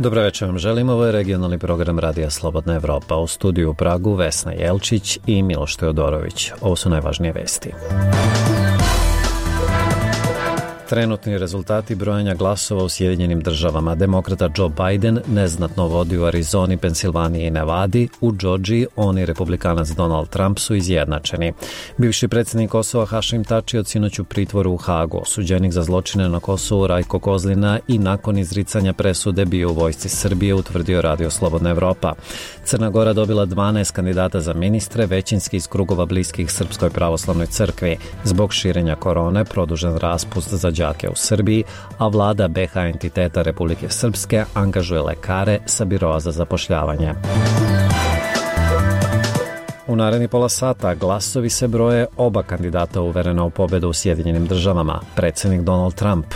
Dobro večer vam želim, ovo je regionalni program Radija Slobodna Evropa. U studiju u Pragu Vesna Jelčić i Miloš Teodorović. Ovo su najvažnije vesti. Trenutni rezultati brojanja glasova u Sjedinjenim državama. Demokrata Joe Biden neznatno vodi u Arizoni, Pensilvaniji i Nevadi. U Džordžiji on i republikanac Donald Trump su izjednačeni. Bivši predsjednik Kosova Hašim Tači od sinoć u pritvoru u Hagu. Osuđenik za zločine na Kosovu Rajko Kozlina i nakon izricanja presude bio u vojsci Srbije, utvrdio Radio Slobodna Evropa. Crna Gora dobila 12 kandidata za ministre, većinski iz krugova bliskih Srpskoj pravoslavnoj crkvi. Zbog širenja korone produžen raspust za đake u Srbiji, a vlada BiH entiteta Republike Srpske angažuje lekare sa biroa za zapošljavanje. U naredni pola sata glasovi se broje, oba kandidata uverena u pobedu u Sjedinjenim državama, predsjednik Donald Trump.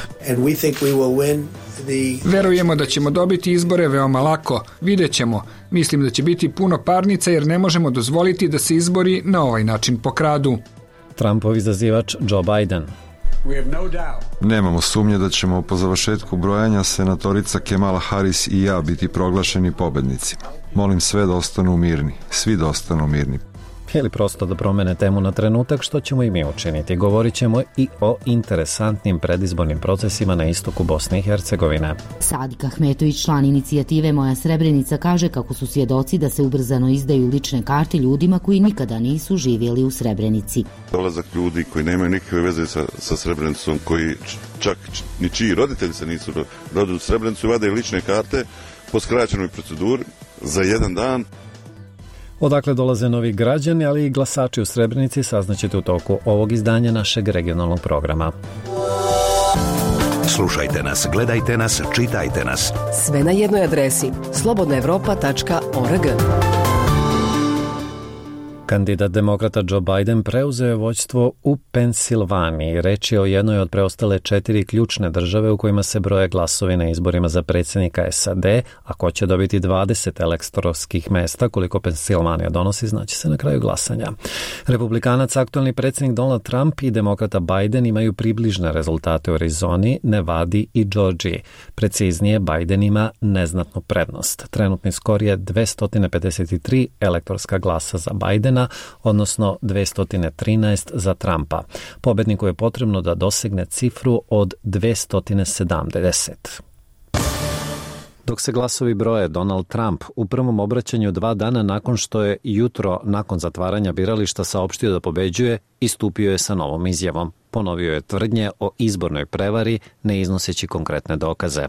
Verujemo da ćemo dobiti izbore veoma lako, vidjet ćemo. Mislim da će biti puno parnica jer ne možemo dozvoliti da se izbori na ovaj način pokradu. Trumpov izazivač Joe Biden. Nemamo sumnje da ćemo po završetku brojanja senatorica Kamala Harris i ja biti proglašeni pobednicima. Molim sve da ostanu mirni, svi da ostanu mirni. Ili prosto da promene temu na trenutak, što ćemo i mi učiniti. Govorit ćemo i o interesantnim predizbornim procesima na istoku Bosne i Hercegovine. Sadik Ahmetović, član inicijative Moja Srebrenica, kaže kako su svjedoci da se ubrzano izdaju lične karte ljudima koji nikada nisu živjeli u Srebrenici. Dolazak ljudi koji nemaju nikakve veze sa Srebrenicom, koji čak ni čiji roditelji se nisu rodili u Srebrenicu i vade lične karte po skraćenoj proceduri za jedan dan. Odakle dolaze novi građani, ali i glasači u Srebrenici, saznaćete u toku ovog izdanja našeg regionalnog programa. Slušajte nas, gledajte nas, čitajte nas. Sve na jednoj adresi slobodnaevropa.org. Kandidat demokrata Joe Biden preuzeo je vođstvo u Pensilvaniji. Reč je o jednoj od preostale 4 ključne države u kojima se broje glasovi na izborima za predsjednika SAD, a ko će dobiti 20 elektorskih mesta, koliko Pensilvanija donosi, znači se na kraju glasanja. Republikanac, aktualni predsjednik Donald Trump i demokrata Biden imaju približne rezultate u Arizoni, Nevadi i Džordžiji. Preciznije, Biden ima neznatnu prednost. Trenutni skor je 253 elektorska glasa za Bidena, odnosno 213 za Trumpa. Pobedniku je potrebno da dosegne cifru od 270. Dok se glasovi broje, Donald Trump u prvom obraćanju 2 dana nakon što je jutro nakon zatvaranja birališta saopštio da pobeđuje, istupio je sa novom izjavom. Ponovio je tvrdnje o izbornoj prevari, ne iznoseći konkretne dokaze.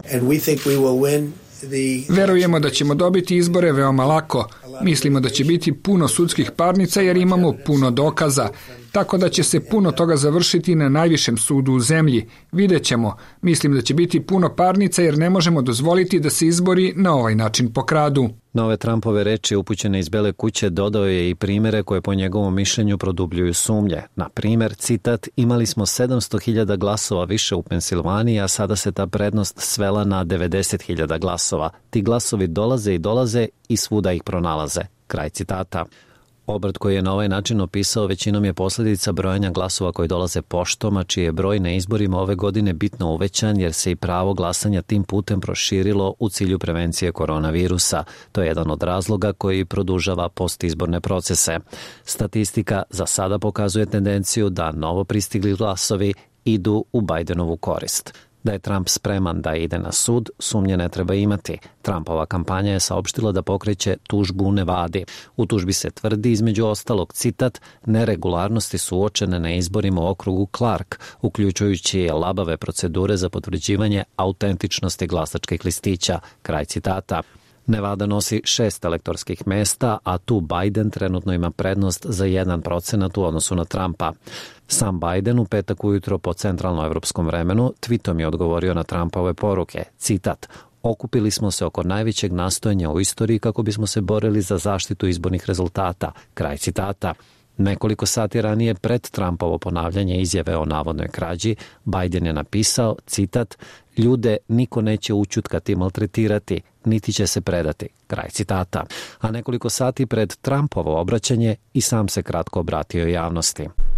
Verujemo da ćemo dobiti izbore veoma lako. Mislimo da će biti puno sudskih parnica jer imamo puno dokaza. Tako da će se puno toga završiti na najvišem sudu u zemlji. Vidjet ćemo. Mislim da će biti puno parnica jer ne možemo dozvoliti da se izbori na ovaj način pokradu. Na ove Trumpove reči upućene iz Bele kuće dodao je i primjere koje po njegovom mišljenju produbljuju sumnje. Na primjer, citat, imali smo 700.000 glasova više u Pensilvaniji, a sada se ta prednost svela na 90.000 glasova. Ti glasovi dolaze i dolaze i svuda ih pronalaze. Kraj citata. Obrt koji je na ovaj način opisao većinom je posljedica brojanja glasova koji dolaze poštom, a čiji je broj na izborima ove godine bitno uvećan jer se i pravo glasanja tim putem proširilo u cilju prevencije koronavirusa. To je jedan od razloga koji produžava postizborne procese. Statistika za sada pokazuje tendenciju da novo pristigli glasovi idu u Bidenovu korist. Da je Trump spreman da ide na sud, sumnje ne treba imati. Trumpova kampanja je saopštila da pokreće tužbu u Nevadi. U tužbi se tvrdi, između ostalog, citat, neregularnosti su uočene na izborima u okrugu Clark, uključujući labave procedure za potvrđivanje autentičnosti glasačkih listića. Kraj citata. Nevada nosi 6 elektorskih mesta, a tu Biden trenutno ima prednost za 1% u odnosu na Trumpa. Sam Biden u petak ujutro po centralnoevropskom vremenu tweetom je odgovorio na Trumpove poruke. Citat, okupili smo se oko najvećeg nastojanja u istoriji kako bismo se borili za zaštitu izbornih rezultata. Kraj citata. Nekoliko sati ranije pred Trumpovo ponavljanje izjave o navodnoj krađi, Biden je napisao, citat, ljude niko neće ućutkati, maltretirati, niti će se predati. Kraj citata. A nekoliko sati pred Trumpovo obraćanje i sam se kratko obratio javnosti.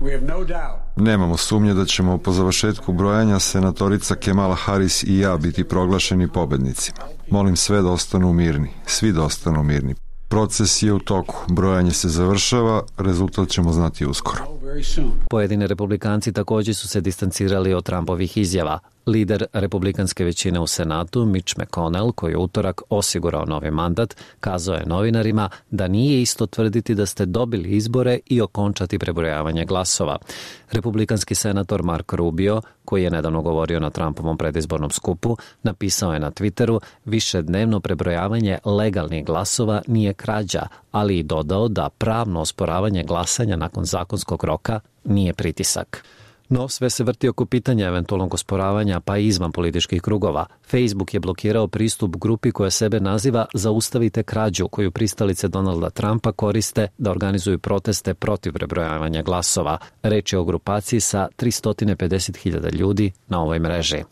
Nemamo sumnje da ćemo po završetku brojanja senatorica Kamala Harris i ja biti proglašeni pobednicima. Molim sve da ostanu mirni, svi da ostanu mirni. Proces je u toku, brojanje se završava, rezultat ćemo znati uskoro. Pojedini republikanci također su se distancirali od Trumpovih izjava. Lider republikanske većine u Senatu, Mitch McConnell, koji je utorak osigurao novi mandat, kazao je novinarima da nije isto tvrditi da ste dobili izbore i okončati prebrojavanje glasova. Republikanski senator Mark Rubio, koji je nedavno govorio na Trumpovom predizbornom skupu, napisao je na Twitteru: višednevno prebrojavanje legalnih glasova nije krađa, ali i dodao da pravno osporavanje glasanja nakon zakonskog roka nije pritisak. No, sve se vrti oko pitanja eventualnog osporavanja, pa i izvan političkih krugova. Facebook je blokirao pristup grupi koja sebe naziva Zaustavite krađu, koju pristalice Donalda Trumpa koriste da organizuju proteste protiv prebrojavanja glasova. Reč je o grupaciji sa 350.000 ljudi na ovoj mreži.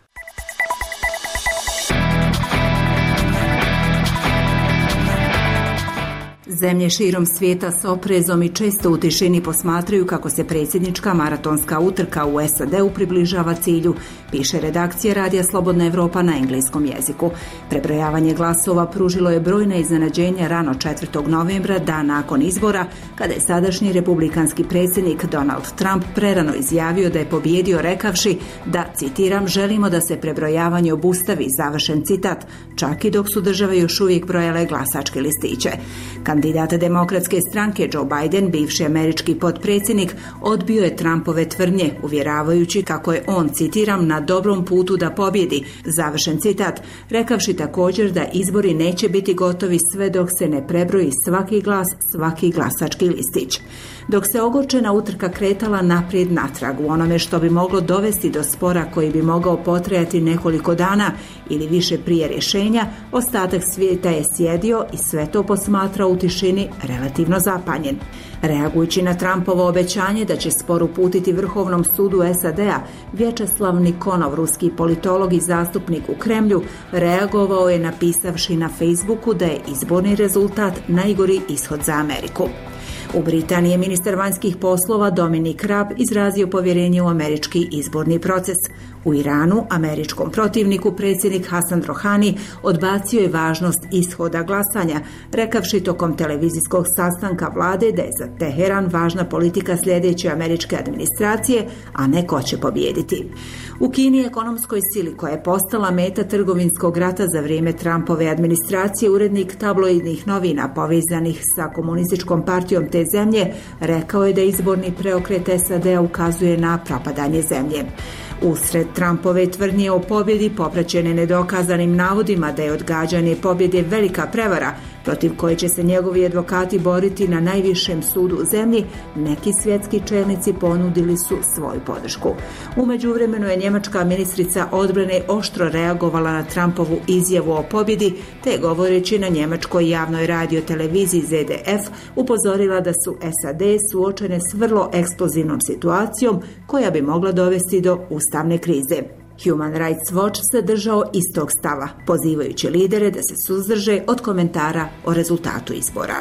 Zemlje širom svijeta s oprezom i često u tišini posmatraju kako se predsjednička maratonska utrka u SAD-u približava cilju, piše redakcija Radija Slobodna Evropa na engleskom jeziku. Prebrojavanje glasova pružilo je brojna iznenađenja rano 4. novembra, dan nakon izbora, kada je sadašnji republikanski predsjednik Donald Trump prerano izjavio da je pobijedio rekavši da, citiram, želimo da se prebrojavanje obustavi, završen citat, čak i dok su države još uvijek brojale glasačke listiće. Kandidat demokratske stranke Joe Biden, bivši američki potpredsjednik, odbio je Trumpove tvrdnje, uvjeravajući kako je on, citiram, na dobrom putu da pobjedi, završen citat, rekavši također da izbori neće biti gotovi sve dok se ne prebroji svaki glas, svaki glasački listić. Dok se ogorčena utrka kretala naprijed natrag u onome što bi moglo dovesti do spora koji bi mogao potrajati nekoliko dana ili više prije rješenja, ostatak svijeta je sjedio i sve to posmatrao u tišini relativno zapanjen. Reagujući na Trumpovo obećanje da će spor uputiti Vrhovnom sudu SAD-a, Vječeslav Nikonov, ruski politolog i zastupnik u Kremlju, reagovao je napisavši na Facebooku da je izborni rezultat najgori ishod za Ameriku. U Britaniji je ministar vanjskih poslova Dominic Raab izrazio povjerenje u američki izborni proces. U Iranu, američkom protivniku, predsjednik Hasan Rohani odbacio je važnost ishoda glasanja, rekavši tokom televizijskog sastanka vlade da je za Teheran važna politika sljedeće američke administracije, a ne ko će pobijediti. U Kini, ekonomskoj sili koja je postala meta trgovinskog rata za vrijeme Trumpove administracije, urednik tabloidnih novina povezanih sa komunističkom partijom te zemlje rekao je da izborni preokret SAD-a ukazuje na propadanje zemlje. Usred Trumpove tvrdnje o pobjedi, popraćene nedokazanim navodima da je odgađanje pobjede velika prevara protiv koje će se njegovi advokati boriti na najvišem sudu u zemlji, neki svjetski čelnici ponudili su svoju podršku. U međuvremenu je njemačka ministrica odbrane oštro reagovala na Trumpovu izjavu o pobjedi, te govoreći na njemačkoj javnoj radioteleviziji ZDF upozorila da su SAD suočene s vrlo eksplozivnom situacijom koja bi mogla dovesti do ustavne krize. Human Rights Watch se držao istog stava, pozivajući lidere da se suzdrže od komentara o rezultatu izbora.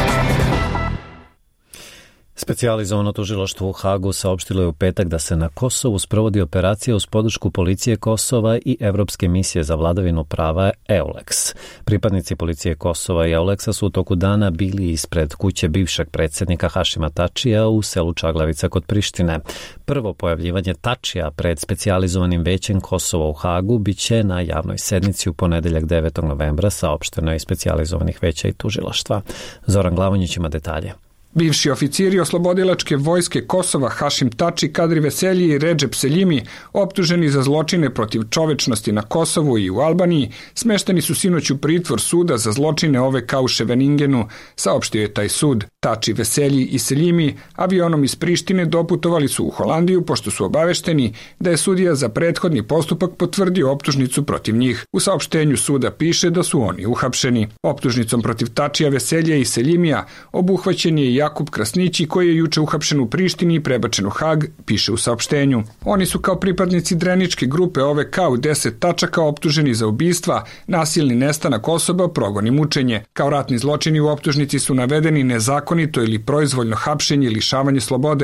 Specijalizovano tužilaštvo u Hagu saopštilo je u petak da se na Kosovu sprovodi operacija uz podršku policije Kosova i Evropske misije za vladavinu prava EULEX. Pripadnici policije Kosova i EULEX-a su u toku dana bili ispred kuće bivšeg predsjednika Hašima Tačija u selu Čaglavica kod Prištine. Prvo pojavljivanje Tačija pred specijalizovanim većem Kosova u Hagu biće na javnoj sednici u ponedeljak 9. novembra, saopšteno je iz specijalizovanih veća i tužilaštva. Zoran Glavonjić ima detalje. Bivši oficiri oslobodilačke vojske Kosova Hašim Tači, Kadri Veselji i Redžep Seljimi, optuženi za zločine protiv čovečnosti na Kosovu i u Albaniji, smešteni su sinoć u pritvor suda za zločine OVK u Ševeningenu, saopštio je taj sud. Tači, Veselji i Seljimi avionom iz Prištine doputovali su u Holandiju pošto su obavešteni da je sudija za prethodni postupak potvrdio optužnicu protiv njih. U saopštenju suda piše da su oni uhapšeni. Optužnicom protiv Tačija, Veselja i Seljimija obuhvaćen je Jakub Krasnići, koji je juče uhapšen u Prištini i prebačen u Hag, piše u saopštenju. Oni su kao pripadnici dreničke grupe OVK u 10 tačaka optuženi za ubistva, nasilni nestanak osoba, progon i mučenje. Kao ratni zločini u optužnici su navedeni nezakonito ili proizvoljno hapšenje i lišavanje slobode,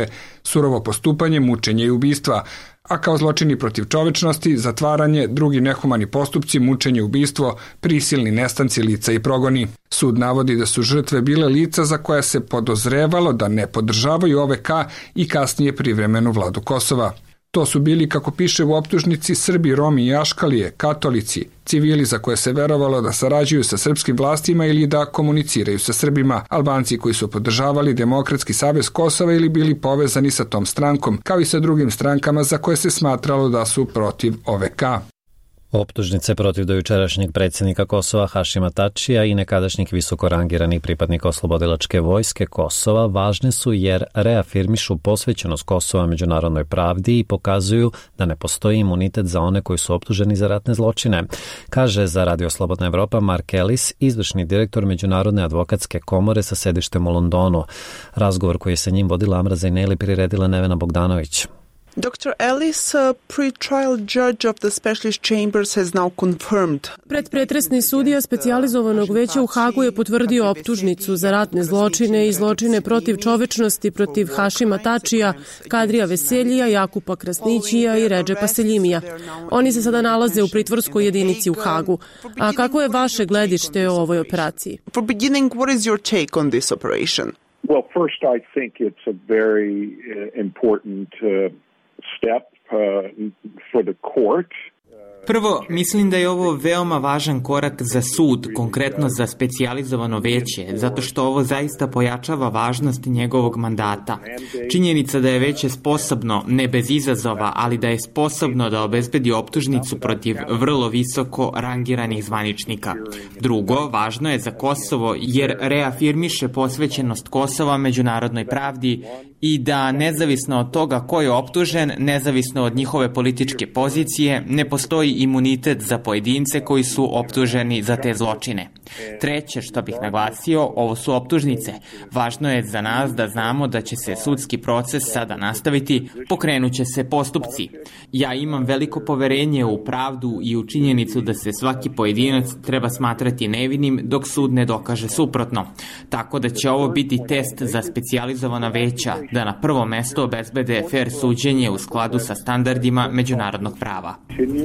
surovo postupanje, mučenje i ubistva, a kao zločini protiv čovečnosti, zatvaranje, drugi nehumani postupci, mučenje, ubistvo, prisilni nestanci lica i progoni. Sud navodi da su žrtve bile lica za koja se podozrevalo da ne podržavaju OVK i kasnije privremenu vladu Kosova. To su bili, kako piše u optužnici, Srbi, Romi i Aškalije, katolici, civili za koje se verovalo da sarađuju sa srpskim vlastima ili da komuniciraju sa Srbima, Albanci koji su podržavali Demokratski savez Kosova ili bili povezani sa tom strankom, kao i sa drugim strankama za koje se smatralo da su protiv OVK. Optužnice protiv dojučerašnjeg predsjednika Kosova Hašima Tačija i nekadašnjih visoko rangiranih pripadnika Oslobodilačke vojske Kosova važne su jer reafirmišu posvećenost Kosova međunarodnoj pravdi i pokazuju da ne postoji imunitet za one koji su optuženi za ratne zločine, kaže za Radio Slobodna Evropa Mark Ellis, izvršni direktor Međunarodne advokatske komore sa sedištem u Londonu. Razgovor koji je sa njim vodila Amra Zajneli priredila Nevena Bogdanović. Dr. Ellis, pre-trial judge of the specialist chambers has now confirmed. Predpretresni sudija specijalizovanog veća u Hagu je potvrdio optužnicu za ratne zločine i zločine protiv čovečnosti protiv Hašima Tačija, Kadrija Veseljija, Jakupa Krasnićija i Redžepa Seljimija. Oni se sada nalaze u pritvorskoj jedinici u Hagu. A kako je vaše gledište o ovoj operaciji? For beginning, what is your take on this operation? Well, first I think it's a very important step for the court. Prvo, mislim da je ovo veoma važan korak za sud, konkretno za specijalizovano veće, zato što ovo zaista pojačava važnost njegovog mandata. Činjenica da je veće sposobno, ne bez izazova, ali da je sposobno da obezbedi optužnicu protiv vrlo visoko rangiranih zvaničnika. Drugo, važno je za Kosovo jer reafirmiše posvećenost Kosova međunarodnoj pravdi i da nezavisno od toga ko je optužen, nezavisno od njihove političke pozicije, ne postoji imunitet za pojedince koji su optuženi za te zločine. Treće, što bih naglasio, ovo su optužnice. Važno je za nas da znamo da će se sudski proces sada nastaviti, pokrenuće se postupci. Ja imam veliko poverenje u pravdu i u činjenicu da se svaki pojedinac treba smatrati nevinim dok sud ne dokaže suprotno. Tako da će ovo biti test za specijalizovana veća da na prvo mesto obezbede fair suđenje u skladu sa standardima međunarodnog prava.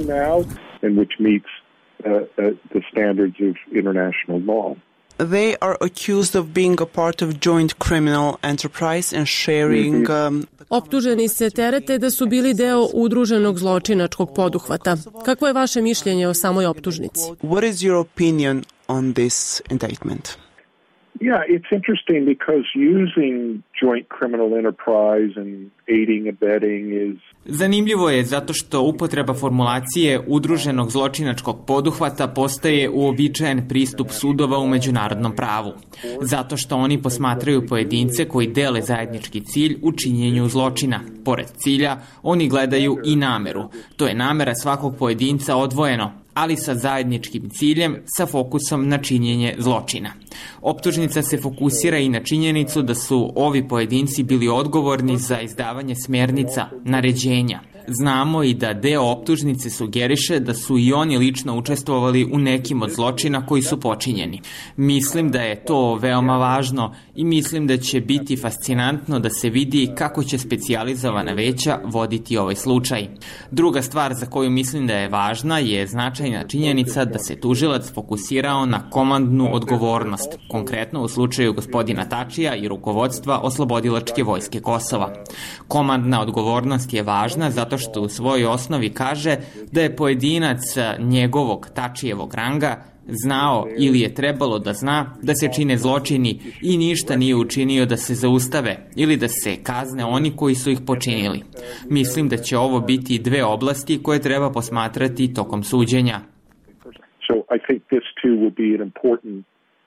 The standards of international law. They are accused of being a part of joint criminal enterprise and sharing... Optuženi se terete da su bili deo udruženog zločinačkog poduhvata. Kako je vaše mišljenje o samoj optužnici? What is your opinion on this indictment? Yeah, it's interesting because using joint criminal enterprise and aiding and abetting is... Zanimljivo je zato što upotreba formulacije udruženog zločinačkog poduhvata postaje uobičajen pristup sudova u međunarodnom pravu. Zato što oni posmatraju pojedince koji dele zajednički cilj u činjenju zločina. Pored cilja, oni gledaju i nameru. To je namera svakog pojedinca odvojeno, ali sa zajedničkim ciljem, sa fokusom na činjenje zločina. Optužnica se fokusira i na činjenicu da su ovi pojedinci bili odgovorni za izdavanje smjernica, naređenja. Znamo i da deo optužnice sugeriše da su i oni lično učestvovali u nekim od zločina koji su počinjeni. Mislim da je to veoma važno i mislim da će biti fascinantno da se vidi kako će specijalizovana veća voditi ovaj slučaj. Druga stvar za koju mislim da je važna je značajna činjenica da se tužilac fokusirao na komandnu odgovornost, konkretno u slučaju gospodina Tačija i rukovodstva Oslobodilačke vojske Kosova. Komandna odgovornost je važna zato što u svojoj osnovi kaže da je pojedinac njegovog Tačijevog ranga znao ili je trebalo da zna da se čine zločini i ništa nije učinio da se zaustave ili da se kazne oni koji su ih počinili. Mislim da će ovo biti dve oblasti koje treba posmatrati tokom suđenja. So I think this too will be an important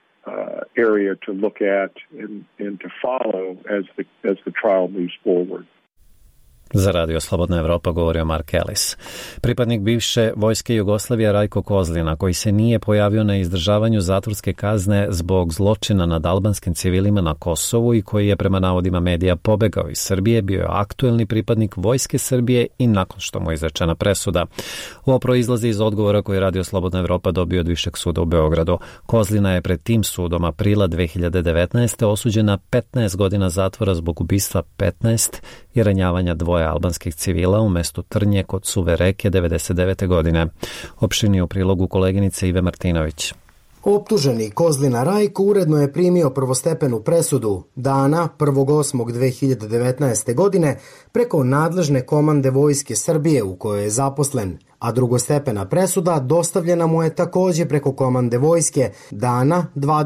area to look at and to follow as the trial moves forward. Za Radio Slobodna Evropa govorio Mark Ellis. Pripadnik bivše vojske Jugoslavije Rajko Kozlina, koji se nije pojavio na izdržavanju zatvorske kazne zbog zločina nad albanskim civilima na Kosovu i koji je prema navodima medija pobegao iz Srbije, bio je aktuelni pripadnik vojske Srbije i nakon što mu je izrečena presuda. Ovo proizlazi iz odgovora koji je Radio Slobodna Evropa dobio od Višeg suda u Beogradu. Kozlina je pred tim sudom aprila 2019. osuđen na 15 godina zatvora zbog ubistva 15 i ranjavanja 2 albanskih civila u mestu Trnje kod Suve reke 1999. godine. Opširnije u prilogu koleginice Ive Martinović. Optuženi Kozlina Rajko uredno je primio prvostepenu presudu dana 1.8.2019. godine preko nadležne komande Vojske Srbije u kojoj je zaposlen, a drugostepena presuda dostavljena mu je takođe preko komande Vojske dana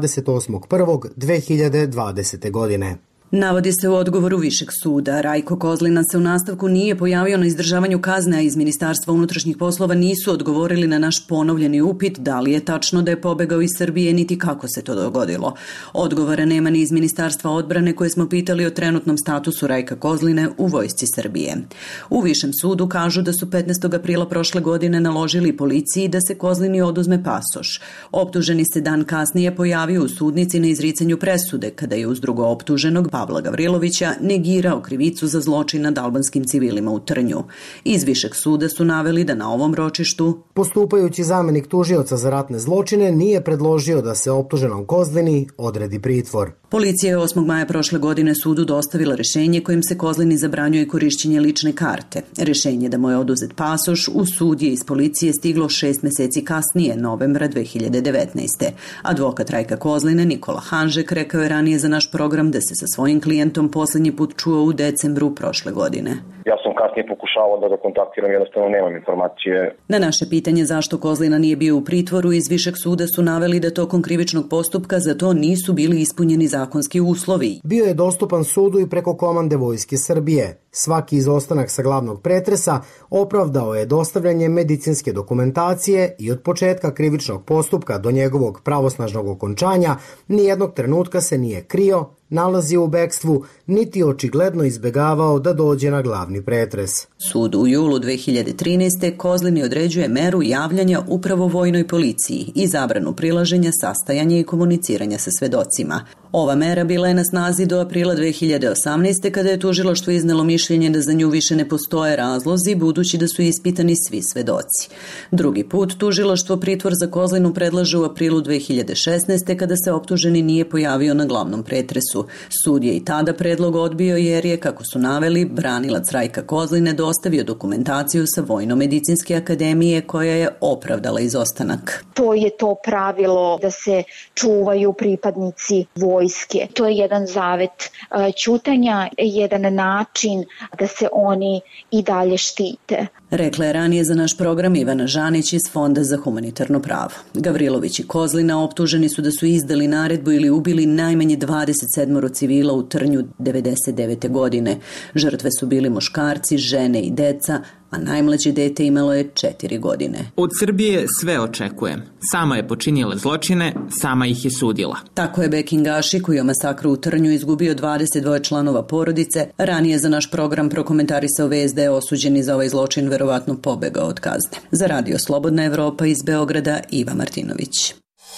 28.1.2020. godine. Navodi se u odgovoru Višeg suda. Rajko Kozlina se u nastavku nije pojavio na izdržavanju kazne, a iz Ministarstva unutrašnjih poslova nisu odgovorili na naš ponovljeni upit da li je tačno da je pobegao iz Srbije, niti kako se to dogodilo. Odgovora nema ni iz Ministarstva odbrane koje smo pitali o trenutnom statusu Rajka Kozline u Vojsci Srbije. U Višem sudu kažu da su 15. aprila prošle godine naložili policiji da se Kozlini oduzme pasoš. Optuženi se dan kasnije pojavio u sudnici na izricanju presude, kada je uz drugooptuženog Pavla Gavrilovića negirao krivicu za zločin nad albanskim civilima u Trnju. Iz Višeg suda su naveli da na ovom ročištu postupajući zamenik tužioca za ratne zločine nije predložio da se optuženom Kozlini odredi pritvor. Policija je 8. maja prošle godine sudu dostavila rešenje kojim se Kozlini zabranjuje korišćenje lične karte. Rešenje da mu je oduzet pasoš u sud je iz policije stiglo 6 meseci kasnije, novembra 2019. Advokat Rajka Kozline Nikola Hanžek rekao je ranije za naš program da se sa svojim klijentom poslednji put čuo u decembru prošle godine. Ja sam kasnije pokušavao da ga kontaktiram, jednostavno nemam informacije. Na naše pitanje zašto Kozlina nije bio u pritvoru, iz Višeg suda su naveli da tokom krivičnog postupka za to nisu bili ispunjeni zakonski uslovi. Bio je dostupan sudu i preko komande Vojske Srbije. Svaki izostanak sa glavnog pretresa opravdao je dostavljanje medicinske dokumentacije i od početka krivičnog postupka do njegovog pravosnažnog okončanja nijednog trenutka se nije krio, nalazio u bekstvu, niti očigledno izbegavao da dođe na glavni pretres. Sud u julu 2013. Kozlini određuje meru javljanja upravo vojnoj policiji i zabranu prilaženja, sastajanja i komuniciranja sa svedocima. Ova mera bila je na snazi do aprila 2018. kada je tužilaštvo iznelo mišljenje da za nju više ne postoje razlozi, budući da su ispitani svi svedoci. Drugi put tužilaštvo pritvor za Kozlinu predlaže u aprilu 2016. kada se optuženi nije pojavio na glavnom pretresu. Sud je i tada predlog odbio jer je, kako su naveli, branilac Rajka Kozline dostavio dokumentaciju sa Vojno-medicinske akademije koja je opravdala izostanak. To je to pravilo da se čuvaju pripadnici vojske. To je jedan zavet ćutanja, jedan način da se oni i dalje štite. Rekla je ranije za naš program Ivana Žanić iz Fonda za humanitarno pravo. Gavrilović i Kozlina optuženi su da su izdali naredbu ili ubili najmanje 27 civila u Trnju 1999. godine. Žrtve su bili muškarci, žene i deca, a najmlađe dete imalo je 4 godine. Od Srbije sve očekujem. Sama je počinila zločine, sama ih je sudila. Tako je Bekin Gaši, koji je masakru u Trnju izgubio 22 članova porodice, ranije za naš program prokomentarisao vest da je osuđeni za ovaj zločin verovatno pobegao od kazne. Za Radio Slobodna Evropa iz Beograda, Iva Martinović.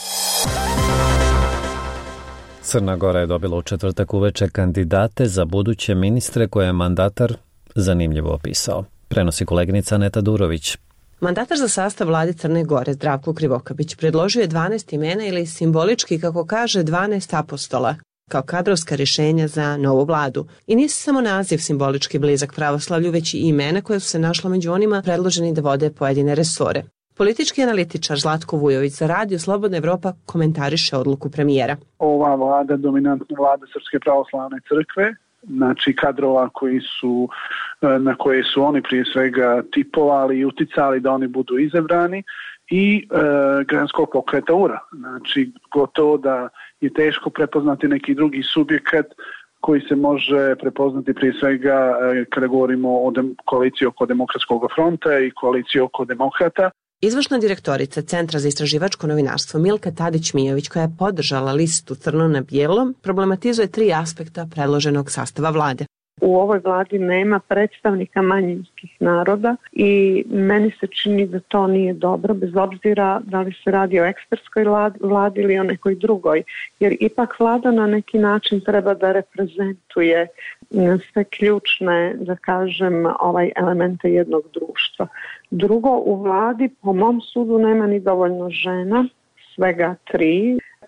Crna Gora je dobila u četvrtak uveče kandidate za buduće ministre koje je mandatar zanimljivo opisao. Prenosi koleginica Aneta Durović. Mandatar za sastav vlade Crne Gore Zdravko Krivokapić predložio je 12 imena ili simbolički, kako kaže, 12 apostola kao kadrovska rješenja za novu vladu. I nije samo naziv simbolički blizak pravoslavlju, već i imena koje su se našla među onima predloženi da vode pojedine resore. Politički analitičar Zlatko Vujović za Radio Slobodna Evropa komentariše odluku premijera. Ova vlada, dominantna vlada Srpske pravoslavne crkve, znači kadrova koji su, na koje su oni prije svega tipovali i uticali da oni budu izabrani, i građanskog pokreta URA. Znači gotovo da je teško prepoznati neki drugi subjekat koji se može prepoznati prije svega kada govorimo o koaliciji oko Demokratskog fronta i koaliciji oko demokrata. Izvršna direktorica Centra za istraživačko novinarstvo Milka Tadić-Mijović, koja je podržala listu Crno na bijelo, problematizuje 3 aspekta predloženog sastava vlade. U ovoj vladi nema predstavnika manjinskih naroda i meni se čini da to nije dobro, bez obzira da li se radi o ekspertskoj vladi ili o nekoj drugoj, jer ipak vlada na neki način treba da reprezentuje sve ključne, da kažem, elemente jednog društva. Drugo, u vladi po mom sudu nema ni dovoljno žena, svega 3.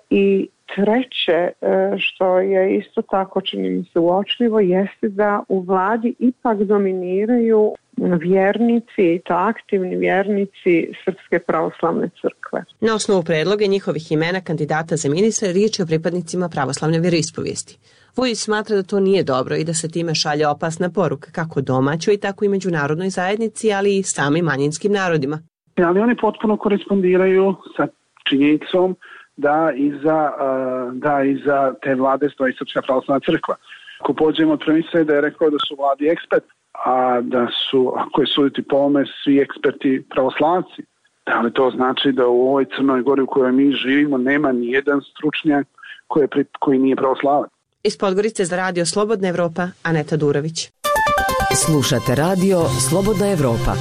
I treće, što je isto tako čini mi se uočljivo, jeste da u vladi ipak dominiraju vjernici i to aktivni vjernici Srpske pravoslavne crkve. Na osnovu predloga njihovih imena kandidata za ministre riječ je o pripadnicima pravoslavne vjeroispovijesti. Vujić smatra da to nije dobro i da se time šalje opasna poruka kako domaćoj, tako i međunarodnoj zajednici, ali i samim manjinskim narodima. Ali oni potpuno korespondiraju sa činjenicom da iza te vlade stoji Srpska pravoslavna crkva. Ako pođemo od premise da je rekao da su vladi ekspert, a da su, ako je suditi po ome, svi eksperti pravoslavci, da li to znači da u ovoj Crnoj Gori u kojoj mi živimo nema ni jedan stručnjak koji nije pravoslavac? Iz Podgorice za radio Slobodna Evropa, Aneta Durović. Slušate radio Slobodna Evropa.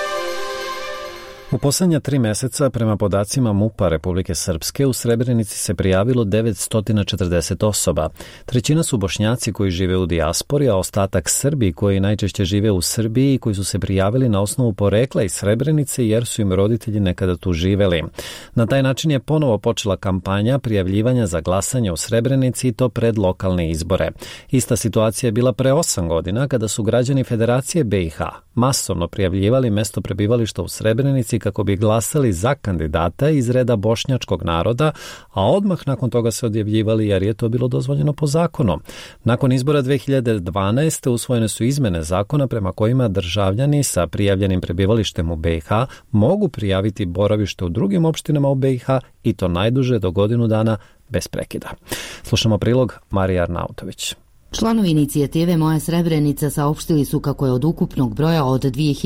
U posljednja 3 mjeseca, prema podacima MUP-a Republike Srpske, u Srebrenici se prijavilo 940 osoba. Trećina su Bošnjaci koji žive u dijaspori, a ostatak Srbi koji najčešće žive u Srbiji i koji su se prijavili na osnovu porekla iz Srebrenice jer su im roditelji nekada tu živeli. Na taj način je ponovo počela kampanja prijavljivanja za glasanje u Srebrenici i to pred lokalne izbore. Ista situacija je bila pre 8 godina kada su građani Federacije BiH masovno prijavljivali mjesto prebivališta u Srebrenici kako bi glasali za kandidata iz reda bošnjačkog naroda, a odmah nakon toga se odjavljivali jer je to bilo dozvoljeno po zakonu. Nakon izbora 2012. usvojene su izmene zakona prema kojima državljani sa prijavljenim prebivalištem u BiH mogu prijaviti boravište u drugim opštinama u BiH i to najduže do godinu dana bez prekida. Slušamo prilog Marija Arnautović. Članovi inicijative Moja Srebrenica saopštili su kako je od ukupnog broja od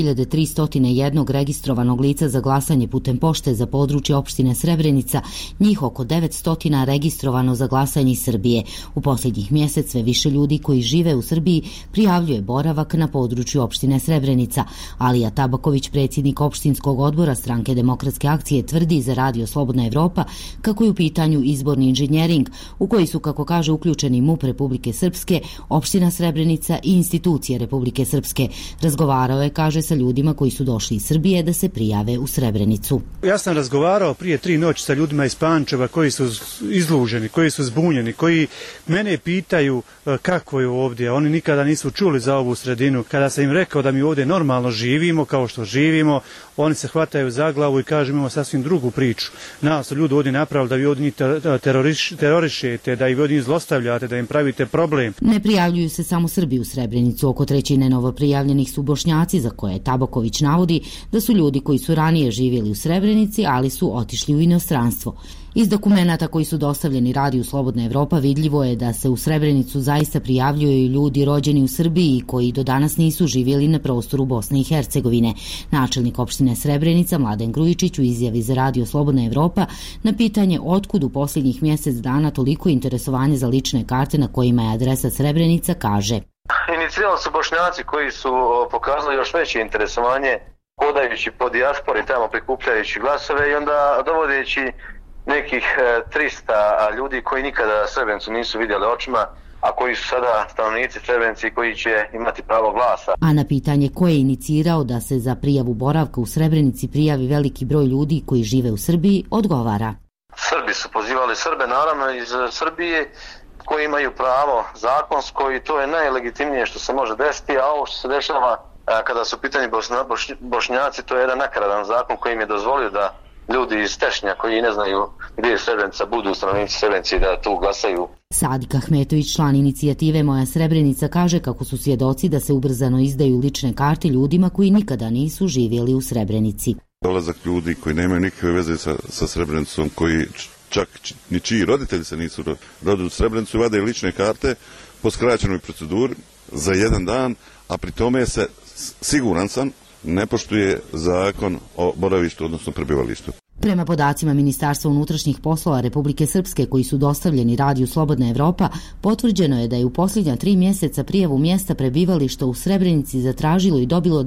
2301 registrovanog lica za glasanje putem pošte za područje opštine Srebrenica, njih oko 900 registrovano za glasanje iz Srbije. U posljednjih mjesec sve više ljudi koji žive u Srbiji prijavljuje boravak na području opštine Srebrenica. Alija Tabaković, predsjednik opštinskog odbora Stranke demokratske akcije, tvrdi za radio Slobodna Evropa kako je u pitanju izborni inženjering u koji su, kako kaže, uključeni MUP Republike Srpske, opština Srebrenica i institucije Republike Srpske. Razgovarao je, kaže, sa ljudima koji su došli iz Srbije da se prijave u Srebrenicu. Ja sam razgovarao prije 3 noći sa ljudima iz Pančeva koji su izluženi, koji su zbunjeni, koji mene pitaju kako je ovdje. Oni nikada nisu čuli za ovu sredinu. Kada sam im rekao da mi ovdje normalno živimo, kao što živimo, oni se hvataju za glavu i kažu imamo sasvim drugu priču. Nas su ljudi ovdje napravili da vi ovdje terorišete, da ih ovdje zlostavljate, da im pravite problem. Ne prijavljuju se samo Srbi u Srebrenicu. Oko trećine novoprijavljenih su Bošnjaci, za koje Tabaković navodi da su ljudi koji su ranije živjeli u Srebrenici, ali su otišli u inostranstvo. Iz dokumenata koji su dostavljeni radiju Slobodna Evropa vidljivo je da se u Srebrenicu zaista prijavljuju ljudi rođeni u Srbiji koji do danas nisu živjeli na prostoru Bosne i Hercegovine. Načelnik opštine Srebrenica Mladen Grujičić u izjavi za radio Slobodna Evropa na pitanje otkud u posljednjih mjesec dana toliko interesovanje za lične karte na kojima je adresa Srebrenica kaže: Inicirali su Bošnjaci koji su pokazali još veće interesovanje hodajući po dijaspori tamo prikupljajući glasove i onda dovodeći nekih 300 ljudi koji nikada Srebrenicu nisu vidjeli očima, a koji su sada stanovnici Srebrenici koji će imati pravo glasa. A na pitanje ko je inicirao da se za prijavu boravka u Srebrenici prijavi veliki broj ljudi koji žive u Srbiji, odgovara: Srbi su pozivali Srbe, naravno iz Srbije, koji imaju pravo zakonsko i to je najlegitimnije što se može desiti, a ovo što se dešava kada su pitanje Bošnjaci, to je jedan nakaradan zakon koji im je dozvolio da ljudi iz Tešnja koji ne znaju gdje je Srebrenica budu stanovnici Srebrenici da tu glasaju. Sadik Ahmetović, član inicijative Moja Srebrenica, kaže kako su svjedoci da se ubrzano izdaju lične karte ljudima koji nikada nisu živjeli u Srebrenici. Dolazak ljudi koji nemaju nikakve veze sa Srebrenicom, koji čak ni čiji roditelji se nisu rodili u Srebrenicu, vade lične karte po skraćenoj proceduri za 1 dan, a pri tome se, siguran sam, ne poštuje zakon o boravištu, odnosno prebivalištu. Prema podacima Ministarstva unutrašnjih poslova Republike Srpske koji su dostavljeni radiju Slobodna Evropa, potvrđeno je da je u posljednja 3 mjeseca prijavu mjesta prebivališta u Srebrenici zatražilo i dobilo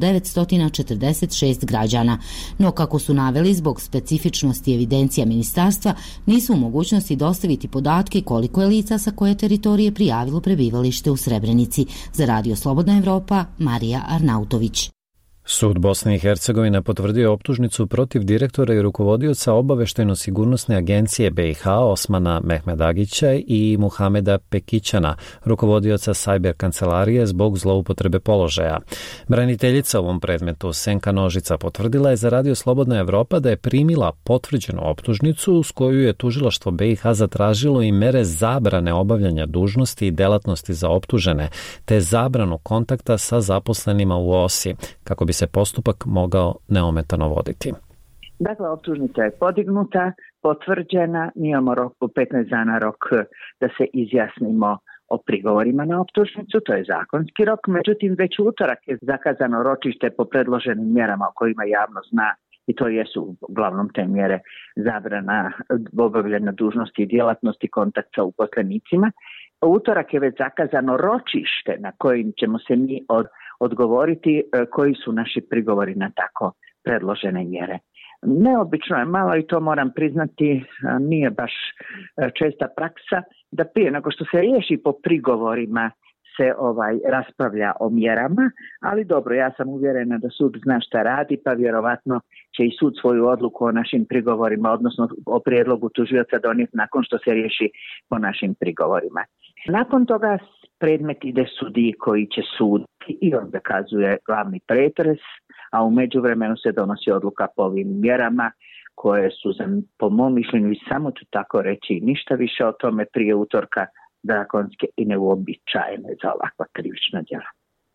946 građana. No, kako su naveli, zbog specifičnosti evidencija ministarstva, nisu u mogućnosti dostaviti podatke koliko je lica sa koje teritorije prijavilo prebivalište u Srebrenici. Za radio Slobodna Evropa, Marija Arnautović. Sud Bosne i Hercegovine potvrdio optužnicu protiv direktora i rukovodioca obaveštajno-sigurnosne agencije BiH Osmana Mehmedagića i Muhameda Pekićana, rukovodioca sajber kancelarije zbog zloupotrebe položaja. Braniteljica u ovom predmetu Senka Nožica potvrdila je za Radio Slobodna Evropa da je primila potvrđenu optužnicu s koju je tužilaštvo BiH zatražilo i mere zabrane obavljanja dužnosti i delatnosti za optužene, te zabranu kontakta sa zaposlenima u OSI, kako bi se postupak mogao neometano voditi. Dakle, optužnica je podignuta, potvrđena, mi imamo rok po 15 dana rok da se izjasnimo o prigovorima na optužnicu, to je zakonski rok, međutim već u utorak je zakazano ročište po predloženim mjerama o kojima javnost zna i to jesu uglavnom te mjere zabrana obavljanja dužnosti i djelatnosti, kontakt sa uposlenicima. U utorak je već zakazano ročište na kojim ćemo se mi odgovoriti koji su naši prigovori na tako predložene mjere. Neobično je malo i to moram priznati, nije baš česta praksa da prije nego što se riješi po prigovorima se raspravlja o mjerama, ali dobro, ja sam uvjerena da sud zna šta radi, pa vjerovatno će i sud svoju odluku o našim prigovorima, odnosno o prijedlogu tužioca donijeti nakon što se riješi po našim prigovorima. Nakon toga predmet ide sudiji koji će suditi i on zakazuje glavni pretres, a u međuvremenu se donosi odluka po ovim mjerama koje su, po mom mišljenju, i samo ću tako reći, ništa više o tome prije utorka, zakonske i neuobičajene za ovakva krivična djela.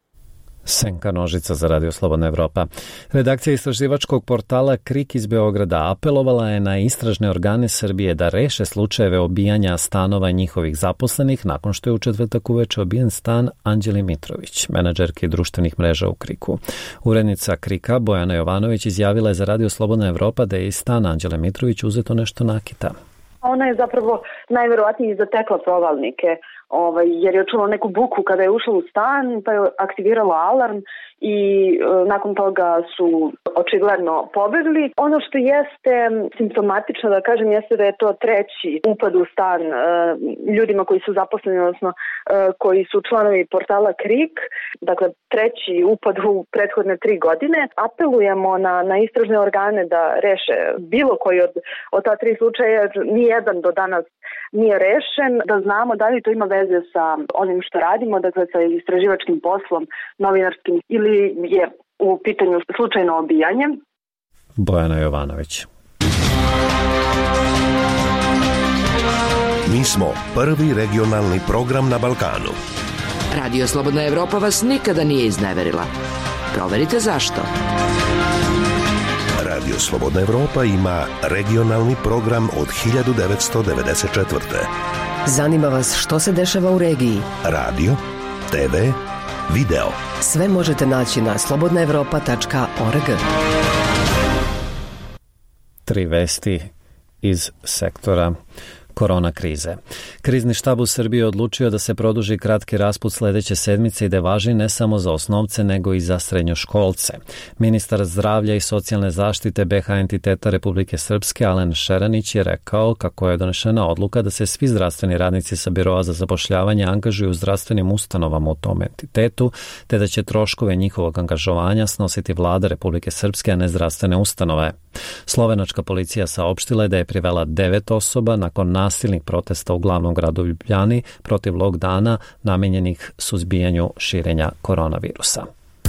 Senka Nožica za Radio Slobodna Evropa. Redakcija istraživačkog portala KRIK iz Beograda apelovala je na istražne organe Srbije da reše slučajeve obijanja stanova njihovih zaposlenih nakon što je u četvrtak uveče obijen stan Anđeli Mitrović, menadžerke društvenih mreža u KRIK-u. Urednica KRIK-a Bojana Jovanović izjavila je za Radio Slobodna Evropa da je iz stana Anđele Mitrović uzeto nešto nakita. Ona je zapravo najverovatnije zatekla provalnike, jer je čula neku buku kada je ušla u stan, pa je aktivirala alarm i nakon toga su očigledno pobegli. Ono što jeste simptomatično, da kažem, jeste da je to treći upad u stan ljudima koji su zaposleni, odnosno koji su članovi portala KRIK. Dakle, treći upad u prethodne 3 godine. Apelujemo na istražne organe da reše bilo koji od ta 3 slučaja, jer nijedan do danas nije rešen, da znamo da li to ima veze sa onim što radimo, dakle sa istraživačkim poslom, novinarskim, ili je u pitanju slučajno obijanje. Bojana Jovanović. Mi smo prvi regionalni program na Balkanu. Radio Slobodna Evropa vas nikada nije izneverila. Proverite zašto. Radio Slobodna Evropa ima regionalni program od 1994. Zanima vas što se dešava u regiji? Radio, TV, video. Sve možete naći na slobodnaevropa.org. 3 vesti iz sektora korona krize. Krizni štab u Srbiji je odlučio da se produži kratki raspust sledeće sedmice i da važi ne samo za osnovce nego i za srednjoškolce. Ministar zdravlja i socijalne zaštite BiH entiteta Republike Srpske Alen Šeranić je rekao kako je donešena odluka da se svi zdravstveni radnici sa biroa za zapošljavanje angažuju u zdravstvenim ustanovama u tom entitetu, te da će troškove njihovog angažovanja snositi vlada Republike Srpske, a ne zdravstvene ustanove. Slovenačka policija saopštila je da je privela 9 osoba nakon nasilnih protesta u glavnom gradu Ljubljani protiv lockdowna namenjenih suzbijanju širenja koronavirusa.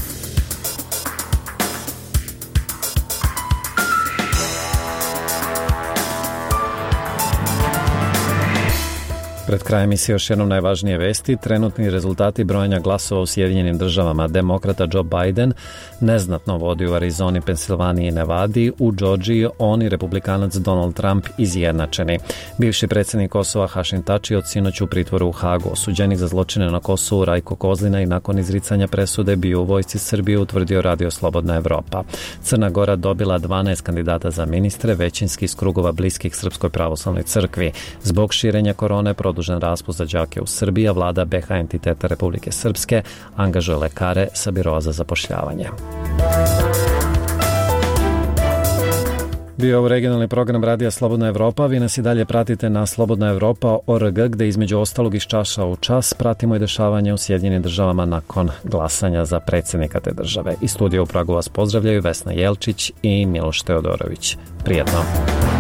Pred krajem emisije još jednom najvažnije vesti. Trenutni rezultati brojanja glasova u Sjedinjenim državama. Demokrata Joe Biden neznatno vodi u Arizoni, Pensilvaniji i Nevadi. U Džordžiji on i republikanac Donald Trump izjednačeni. Bivši predsjednik Kosova Hašim Tači od sinoć u pritvoru u Hagu. Osuđenik za zločine na Kosovu Rajko Kozlina i nakon izricanja presude bio u vojsci Srbije, utvrdio Radio Slobodna Evropa. Crna Gora dobila 12 kandidata za ministre, većinski iz krugova bliskih Srpskoj pravoslavnoj crkvi. Zbog širenja korone produžen raspust za đake u Srbiji, a vlada BiH entiteta Republike Srpske angažuje lekare sa biroa za zapošljavanje. Bio je regionalni program Radija Slobodna Evropa. Vi nas i dalje pratite na slobodnaevropa.org, gde između ostalog iz časa u čas pratimo i dešavanje u Sjedinjenim državama nakon glasanja za predsjednika te države. Iz studija u Pragu vas pozdravljaju Vesna Jelčić i Miloš Teodorović. Prijetno!